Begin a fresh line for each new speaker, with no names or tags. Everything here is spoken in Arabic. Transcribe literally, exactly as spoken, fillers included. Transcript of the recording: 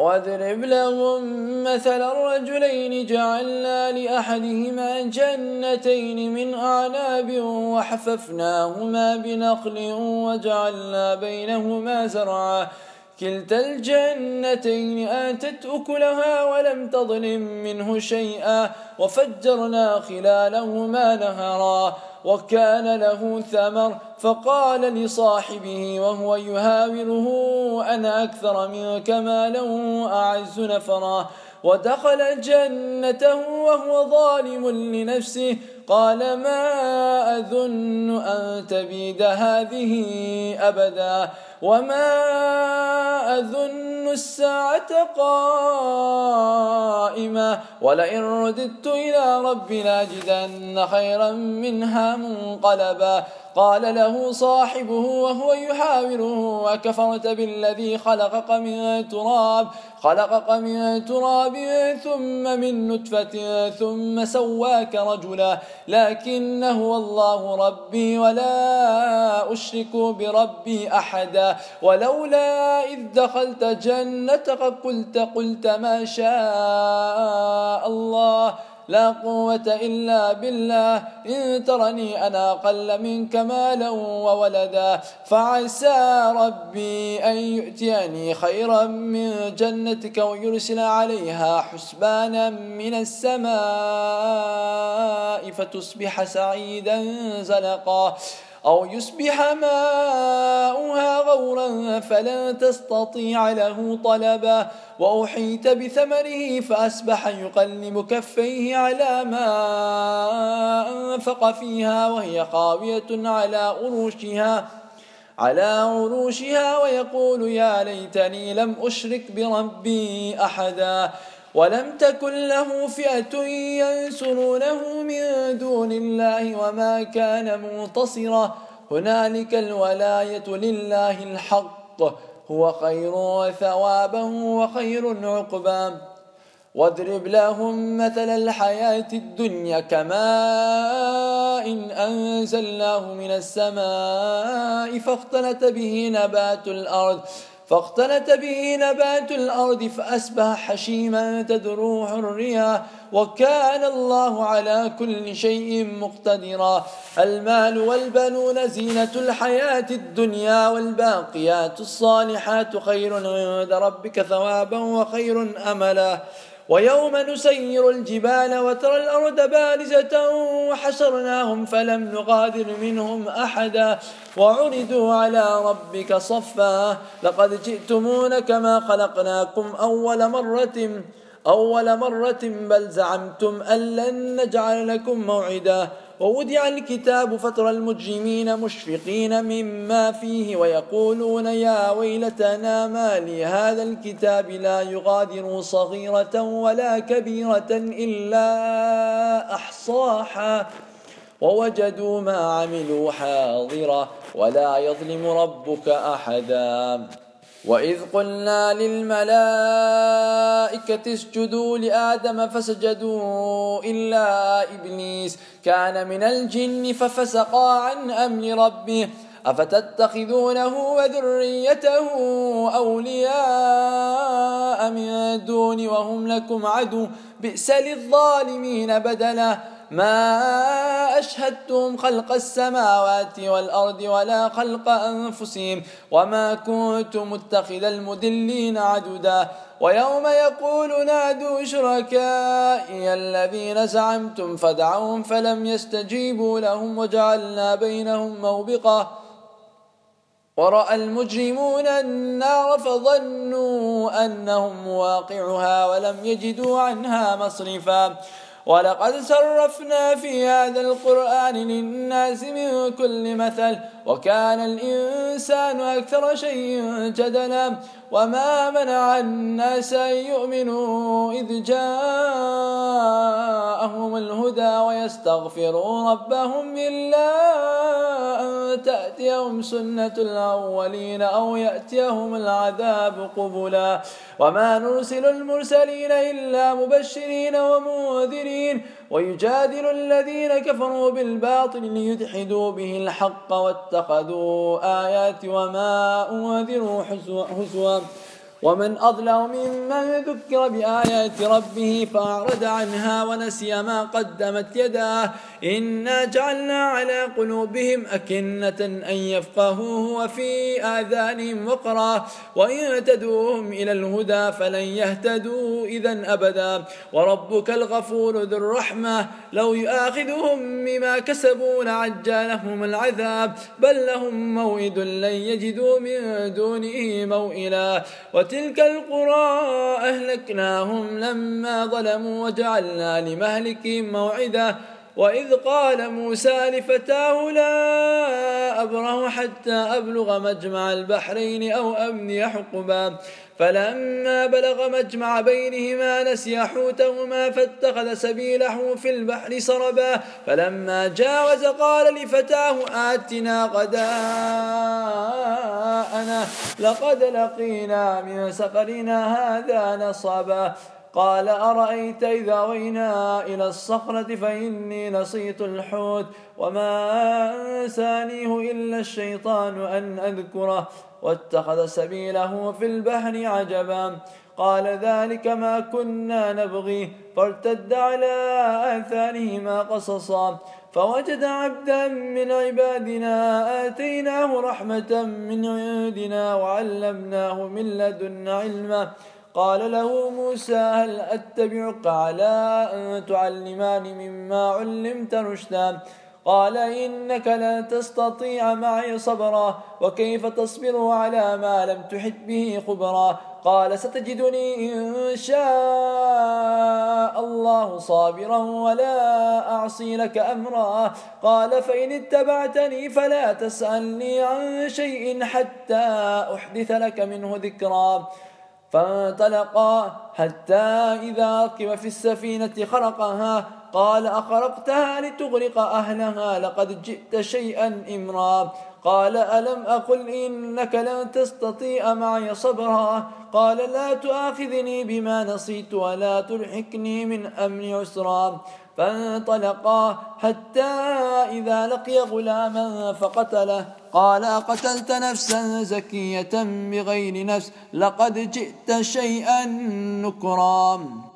واضرب لهم مثل الرجلين جعلنا لأحدهما جنتين من أعناب وحففناهما بنخل وجعلنا بينهما زرعا كلتا الجنتين آتت أكلها ولم تظلم منه شيئا وفجرنا خلالهما نهرا وكان له ثمر فقال لصاحبه وهو يهاوره أنا أكثر منك مالا وأعز نفرا ودخل جنته وهو ظالم لنفسه قال ما أظن أن تبيد هذه أبدا وما أظن الساعة قائمة ولئن رددت إلى ربي لاجدن خيرا منها منقلبا قال له صاحبه وهو يحاوره أكفرت بالذي خلقك من تراب خلقك من تراب ثم من نطفة ثم سواك رجلا لكن هو الله ربي ولا أشرك بربي أحدا ولولا إذ دخلت جنتك قلت قلت ما شاء الله لا قوة إلا بالله إن ترني أنا أقل منك مالا وولدا فعسى ربي أن يؤتيني خيرا من جنتك ويرسل عليها حسبانا من السماء فتصبح سعيدا زلقا أو يصبح ماؤها غورا فلن تستطيع له طلبا وأحيط بثمره فأصبح يقلب كفيه على ما أنفق فيها وهي خاوية على عروشها على عروشها ويقول يا ليتني لم أشرك بربي أحدا ولم تكن له فئة ينصرونه من دون الله وما كان منتصرا هنالك الولاية لله الحق هو خير ثوابا وخير عقبا واضرب لهم مثل الحياة الدنيا كماء إن أنزلناه من السماء فاختلط به نبات الأرض فاختلط به نبات الأرض فأصبح حشيما تدروه الرياح وكان الله على كل شيء مقتدرا المال والبنون زينة الحياة الدنيا والباقيات الصالحات خير عند ربك ثوابا وخير أملا ويوم نسير الجبال وترى الأرض بارزة وحشرناهم فلم نغادر منهم أحدا وعرضوا على ربك صفا لقد جئتمون كما خلقناكم أول مرة أول مرة بل زعمتم أن لن نجعل لكم موعدا ووضع الكتاب فترى المجرمين مشفقين مما فيه ويقولون يا ويلتنا ما لي هذا الكتاب لا يغادر صغيرة ولا كبيرة إلا أحصاها ووجدوا ما عملوا حاضرا ولا يظلم ربك أحدا وإذ قلنا للملائكة اسجدوا لآدم فسجدوا إلا إبليس كان من الجن ففسقا عن أمر ربه أفتتخذونه وذريته أولياء من دون وهم لكم عدو بئس للظالمين بدلا ما أشهدتم خلق السماوات والأرض ولا خلق أنفسهم وما كنت متخذ المدلين عددا ويوم يقول نادوا شركائي الذين زعمتم فدعوهم فلم يستجيبوا لهم وجعلنا بينهم موبقا ورأى المجرمون النار فظنوا أنهم واقعها ولم يجدوا عنها مصرفا ولقد صرفنا في هذا القرآن للناس من كل مثل وكان الإنسان أكثر شيء جدلا وما منع الناس أن يؤمنوا إذ جاءهم الهدى ويستغفروا ربهم إلا أن تأتيهم سنة الأولين أو يأتيهم العذاب قبلا وما نرسل المرسلين إلا مبشرين ومنذرين ويجادل الذين كفروا بالباطل ليدحدوا به الحق واتخذوا آيات وما أنذروا هزوا ومن أظلم ممن ذكر بآيات ربه فأعرض عنها ونسي ما قدمت يداه إنا جعلنا على قلوبهم أكنة أن يفقهوه وفي آذانهم وقرا وإن تدعوهم إلى الهدى فلن يهتدوا إذا أبدا وربك الغفور ذو الرحمة لو يؤاخذهم بما كسبوا لعجل لهم العذاب بل لهم موعد لن يجدوا من دونه موئلا وتلك القرى أهلكناهم لما ظلموا وجعلنا لمهلكهم موعدا وإذ قال موسى لفتاه لا أبره حتى أبلغ مجمع البحرين أو أمضي حقبا فلما بلغ مجمع بينهما نسي حوتهما فاتخذ سبيله في البحر سربا فلما جاوز قال لفتاه آتنا غداءنا لقد لقينا من سفرنا هذا نصبا قال أرأيت إذا وينا إلى الصخرة فإني نسيت الحوت وما أنسانيه إلا الشيطان أن أذكره واتخذ سبيله في البحر عجبا قال ذلك ما كنا نبغي فارتد على آثارهما قصصا فوجد عبدا من عبادنا آتيناه رحمة من عندنا وعلمناه من لدنا علما قال له موسى هل أتبعك على أن تعلماني مما علمت رشدا قال إنك لن تستطيع معي صبرا وكيف تصبر على ما لم تحط به خبرا قال ستجدني إن شاء الله صابرا ولا أعصي لك أمرا قال فإن اتبعتني فلا تسألني عن شيء حتى أحدث لك منه ذكرا فانطلقا حتى إذا ركب في السفينة خرقها قال أخرقتها لتغرق أهلها لقد جئت شيئا إمرا قال ألم أقل إنك لن تستطيع معي صبرا قال لا تؤاخذني بما نسيت ولا ترحكني من أمر عسرا فانطلقا حتى إذا لقي غلاما فقتله قال أقتلت نفسا زكية بغير نفس لقد جئت شيئا نكرا